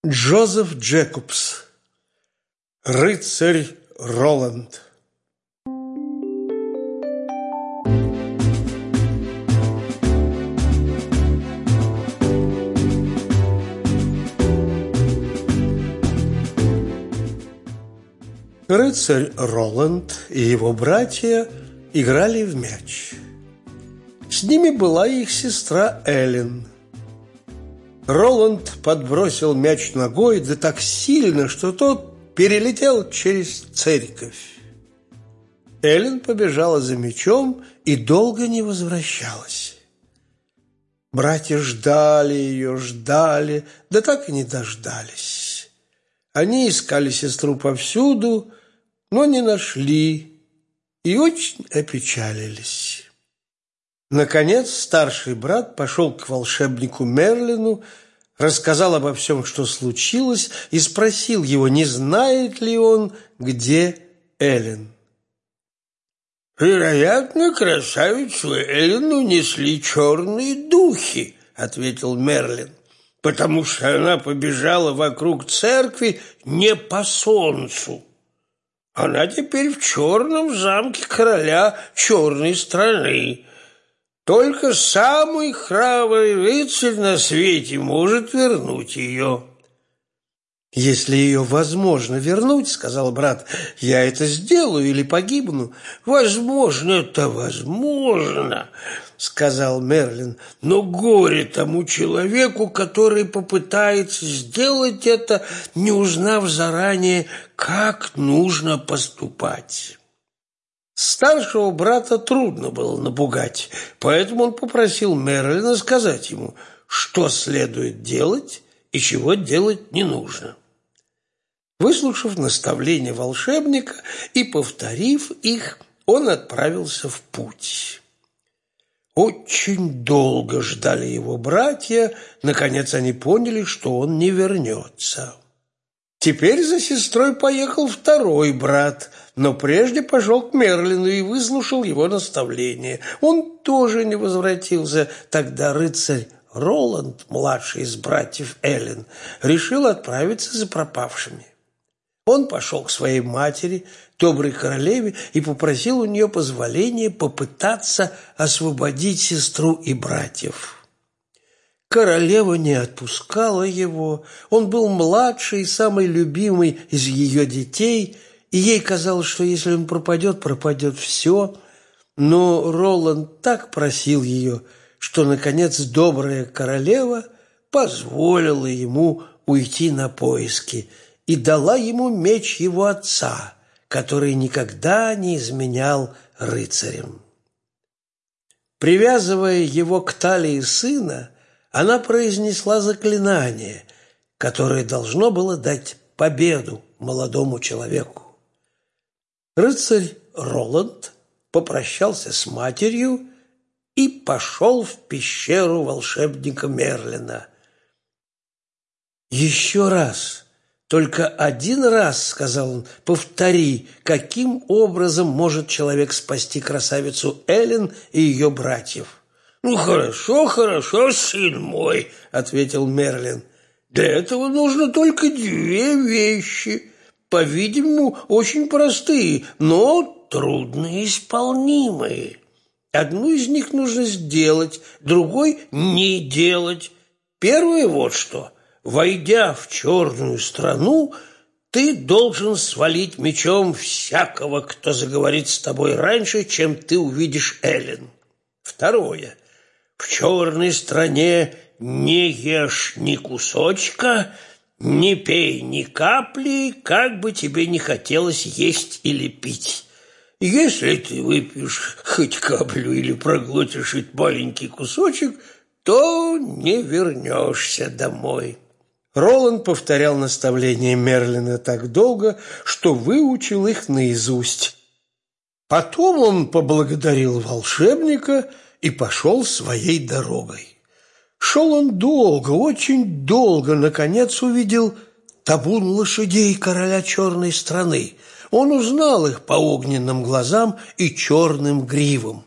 Джозеф Джекобс. Рыцарь Роланд. Рыцарь Роланд и его братья играли в мяч. С ними была их сестра Эллен. Роланд подбросил мяч ногой, да так сильно, что тот перелетел через церковь. Эллен побежала за мячом и долго не возвращалась. Братья ждали ее, да так и не дождались. Они искали сестру повсюду, но не нашли и очень опечалились. Наконец старший брат пошел к волшебнику Мерлину, рассказал обо всем, что случилось, и спросил его, не знает ли он, где Эллен. «Вероятно, красавицу Эллен унесли черные духи», — ответил Мерлин, «потому что она побежала вокруг церкви не по солнцу. Она теперь в черном замке короля черной страны. Только самый храбрый рыцарь на свете может вернуть ее». «Если ее возможно вернуть, — сказал брат, — я это сделаю или погибну». «Возможно, это возможно, — сказал Мерлин, — но горе тому человеку, который попытается сделать это, не узнав заранее, как нужно поступать». Старшего брата трудно было напугать, поэтому он попросил Мерлина сказать ему, что следует делать и чего делать не нужно. Выслушав наставления волшебника и повторив их, он отправился в путь. Очень долго ждали его братья, наконец они поняли, что он не вернется. Теперь за сестрой поехал второй брат, но прежде пошел к Мерлину и выслушал его наставления. Он тоже не возвратился. Тогда рыцарь Роланд, младший из братьев Эллен, решил отправиться за пропавшими. Он пошел к своей матери, доброй королеве, и попросил у нее позволения попытаться освободить сестру и братьев. Королева не отпускала его, он был младший и самый любимый из ее детей, и ей казалось, что если он пропадет, пропадет все. Но Роланд так просил ее, что, наконец, добрая королева позволила ему уйти на поиски и дала ему меч его отца, который никогда не изменял рыцарям. Привязывая его к талии сына, она произнесла заклинание, которое должно было дать победу молодому человеку. Рыцарь Роланд попрощался с матерью и пошел в пещеру волшебника Мерлина. «Еще раз, только один раз, — сказал он, — повтори, каким образом может человек спасти красавицу Эллен и ее братьев». Хорошо, сын мой, — ответил Мерлин. Для этого нужно только две вещи, по-видимому, очень простые, но трудноисполнимые. Одну из них нужно сделать, другой — не делать. Первое вот что. Войдя в черную страну, ты должен свалить мечом всякого, кто заговорит с тобой раньше, чем ты увидишь Эллен. Второе. В черной стране не ешь ни кусочка, не пей ни капли, как бы тебе ни хотелось есть или пить. Если ты выпьешь хоть каплю или проглотишь хоть маленький кусочек, то не вернешься домой». Роланд повторял наставления Мерлина так долго, что выучил их наизусть. Потом он поблагодарил волшебника и пошел своей дорогой. Шел он долго, очень долго, наконец увидел табун лошадей короля черной страны. Он узнал их по огненным глазам и черным гривам.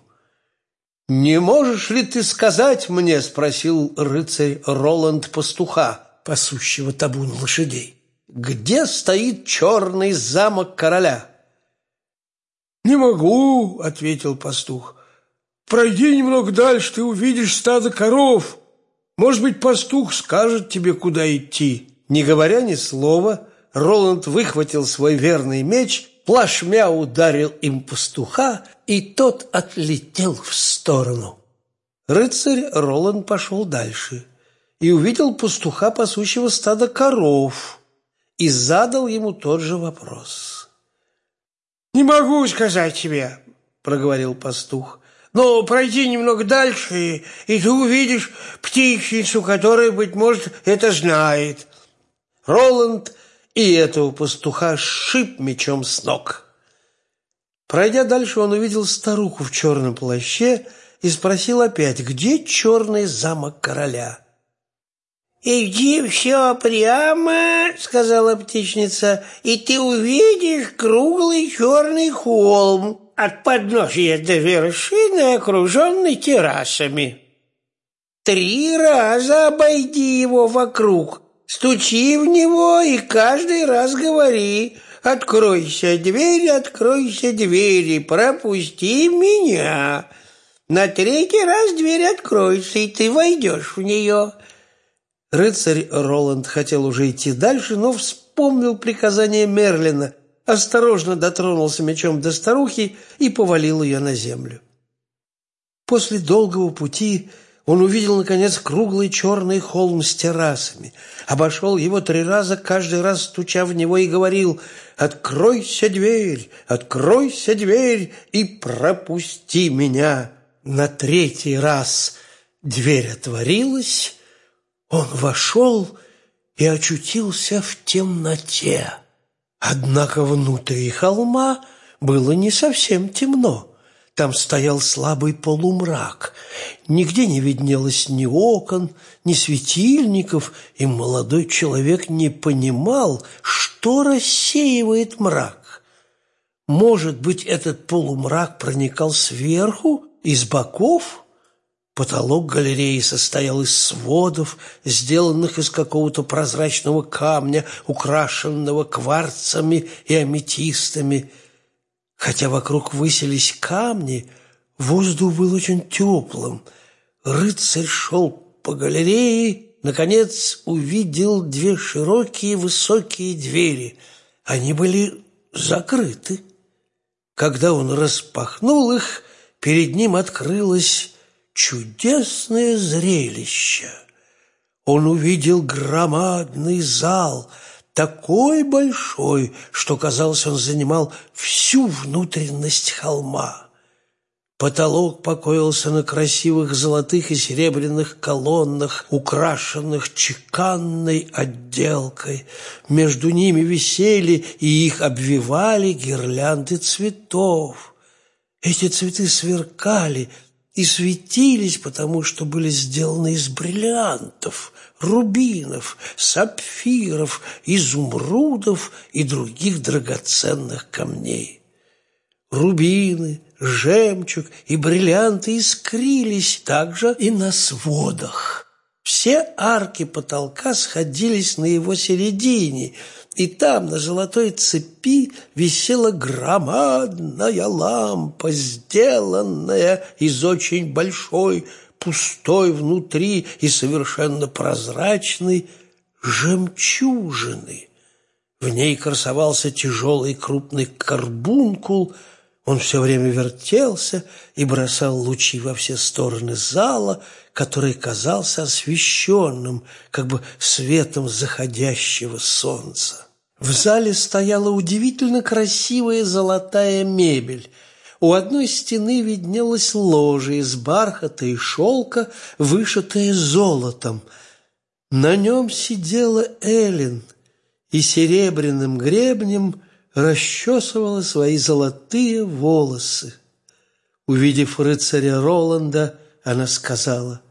«Не можешь ли ты сказать мне, — спросил рыцарь Роланд пастуха, пасущего табун лошадей. Где стоит черный замок короля? «Не могу», — ответил пастух. «Пройди немного дальше, ты увидишь стадо коров. Может быть, пастух скажет тебе, куда идти». Не говоря ни слова, Роланд выхватил свой верный меч, плашмя ударил им пастуха, и тот отлетел в сторону. Рыцарь Роланд пошел дальше и увидел пастуха, пасущего стадо коров, и задал ему тот же вопрос. «Не могу сказать тебе», — проговорил пастух. «Но пройди немного дальше, и ты увидишь птичницу, которая, быть может, это знает». Роланд и этого пастуха сшиб мечом с ног. Пройдя дальше, он увидел старуху в черном плаще и спросил опять, где черный замок короля. «Иди все прямо, — сказала птичница, — и ты увидишь круглый черный холм от подножия до вершины, окруженный террасами. 3 раза обойди его вокруг, стучи в него и каждый раз говори: откройся, двери, пропусти меня. На 3-й раз дверь откроется, и ты войдешь в нее». Рыцарь Роланд хотел уже идти дальше, но вспомнил приказание Мерлина, осторожно дотронулся мечом до старухи и повалил ее на землю. После долгого пути он увидел, наконец, круглый черный холм с террасами, обошел его 3 раза, каждый раз стуча в него, и говорил: откройся, дверь, и пропусти меня». На 3-й раз дверь отворилась, он вошел и очутился в темноте. Однако внутри холма было не совсем темно. Там стоял слабый полумрак. Нигде не виднелось ни окон, ни светильников, и молодой человек не понимал, что рассеивает мрак. Может быть, этот полумрак проникал сверху, из боков? Потолок галереи состоял из сводов, сделанных из какого-то прозрачного камня, украшенного кварцами и аметистами. Хотя вокруг высились камни, воздух был очень теплым. Рыцарь шел по галерее, наконец увидел 2 широкие высокие двери. Они были закрыты. Когда он распахнул их, перед ним открылось чудесное зрелище. Он увидел громадный зал, такой большой, что, казалось, он занимал всю внутренность холма. Потолок покоился на красивых золотых и серебряных колоннах, украшенных чеканной отделкой. Между ними висели и их обвивали гирлянды цветов. Эти цветы сверкали и светились, потому что были сделаны из бриллиантов, рубинов, сапфиров, изумрудов и других драгоценных камней. Рубины, жемчуг и бриллианты искрились также и на сводах. Все арки потолка сходились на его середине, и там на золотой цепи висела громадная лампа, сделанная из очень большой, пустой внутри и совершенно прозрачной жемчужины. В ней красовался тяжелый крупный карбункул. Он все время вертелся и бросал лучи во все стороны зала, который казался освещенным, как бы светом заходящего солнца. В зале стояла удивительно красивая золотая мебель. У одной стены виднелось ложе из бархата и шелка, вышитое золотом. На нем сидела Эллен и серебряным гребнем расчесывала свои золотые волосы. Увидев рыцаря Роланда, она сказала: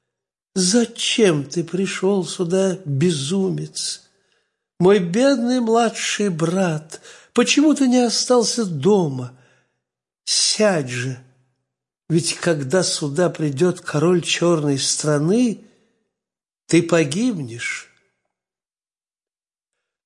«Зачем ты пришел сюда, безумец? Мой бедный младший брат, почему ты не остался дома? Сядь же, ведь когда сюда придет король черной страны, ты погибнешь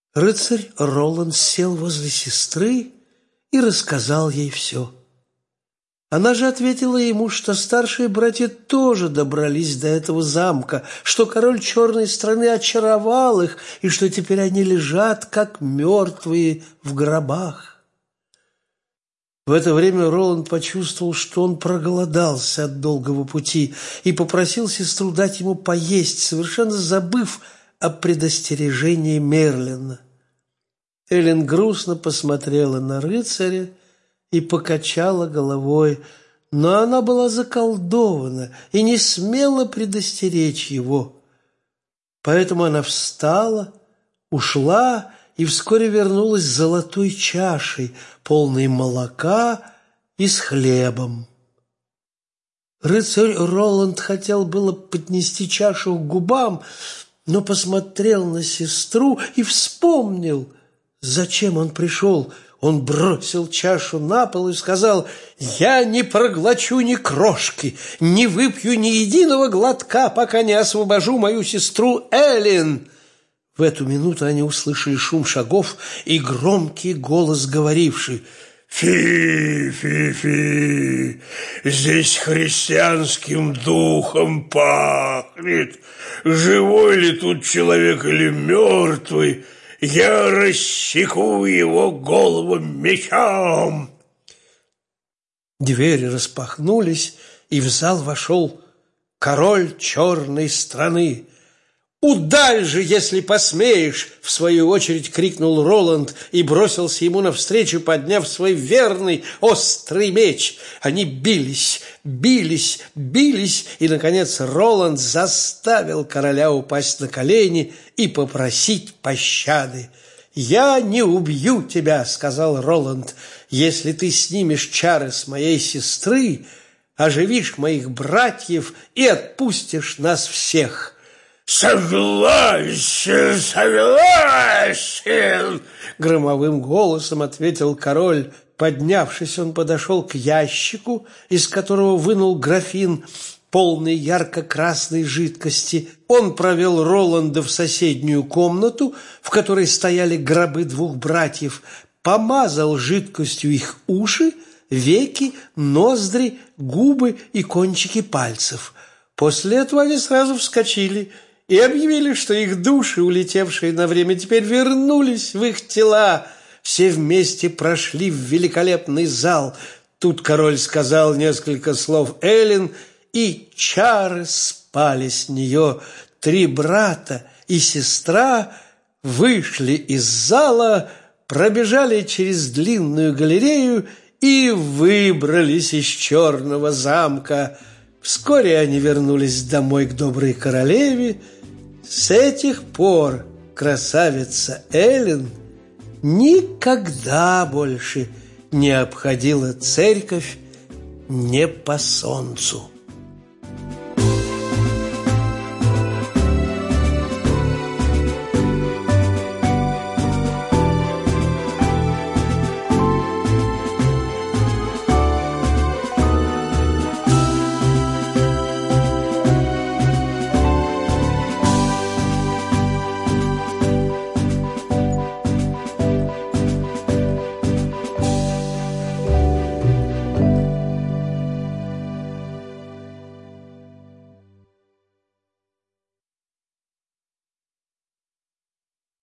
Рыцарь Роланд сел возле сестры и рассказал ей все. Она же ответила ему, что старшие братья тоже добрались до этого замка, что король черной страны очаровал их, и что теперь они лежат, как мертвые в гробах. В это время Роланд почувствовал, что он проголодался от долгого пути, и попросил сестру дать ему поесть, совершенно забыв о предостережении Мерлина. Эллен грустно посмотрела на рыцаря и покачала головой, но она была заколдована и не смела предостеречь его. Поэтому она встала, ушла и вскоре вернулась с золотой чашей, полной молока и с хлебом. Рыцарь Роланд хотел было поднести чашу к губам, но посмотрел на сестру и вспомнил, зачем он пришел. Он бросил чашу на пол и сказал: «Я не проглочу ни крошки, не выпью ни единого глотка, пока не освобожу мою сестру Эллен». В эту минуту они услышали шум шагов и громкий голос, говоривший: «Фи-фи-фи, здесь христианским духом пахнет. Живой ли тут человек или мертвый? Я рассеку его голову мечом». Двери распахнулись, и в зал вошел король черной страны. «Ударь же, если посмеешь!» — в свою очередь крикнул Роланд и бросился ему навстречу, подняв свой верный острый меч. Они бились, и, наконец, Роланд заставил короля упасть на колени и попросить пощады. «Я не убью тебя, — сказал Роланд, — если ты снимешь чары с моей сестры, оживишь моих братьев и отпустишь нас всех». «Согласен, согласен!» — громовым голосом ответил король. Поднявшись, он подошел к ящику, из которого вынул графин, полный ярко-красной жидкости. Он провел Роланда в соседнюю комнату, в которой стояли гробы двух братьев, помазал жидкостью их уши, веки, ноздри, губы и кончики пальцев. После этого они сразу вскочили и объявили, что их души, улетевшие на время, теперь вернулись в их тела. Все вместе прошли в великолепный зал. Тут король сказал несколько слов Эллен, и чары спали с нее. 3 брата и сестра вышли из зала, пробежали через длинную галерею и выбрались из черного замка. Вскоре они вернулись домой к доброй королеве. С этих пор красавица Эллен никогда больше не обходила церковь не по солнцу.